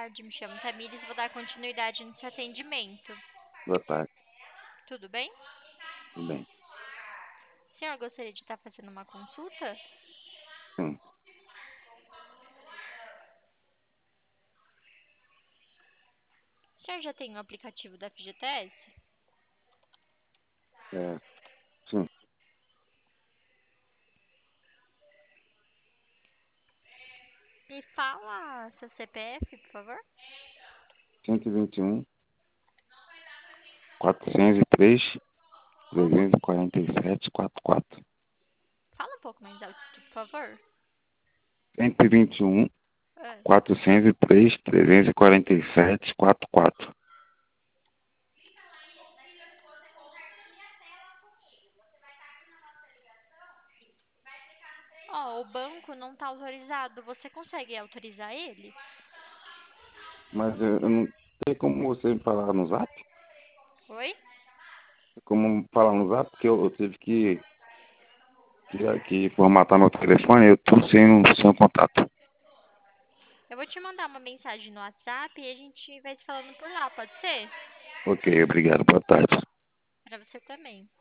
tarde, me chamo Tamires e vou dar continuidade nesse atendimento. Boa tarde, Tudo bem? tudo bem? O senhor gostaria de estar fazendo uma consulta? Sim, O senhor já tem o aplicativo da FGTS? é, sim, Me fala seu CPF, por favor. 121, 403, Como? 347, 44. Fala um pouco mais alto, por favor. 121, Ah, 403, 347, 44. Ó, o banco não está autorizado. Você consegue autorizar ele? Mas eu não tem como você me falar no zap? Oi? Tem como falar no zap? Porque eu tive que formatar meu telefone e eu tô sem contato. Eu vou te mandar uma mensagem no WhatsApp e a gente vai se falando por lá, pode ser? Ok, obrigado, boa tarde. Para você também.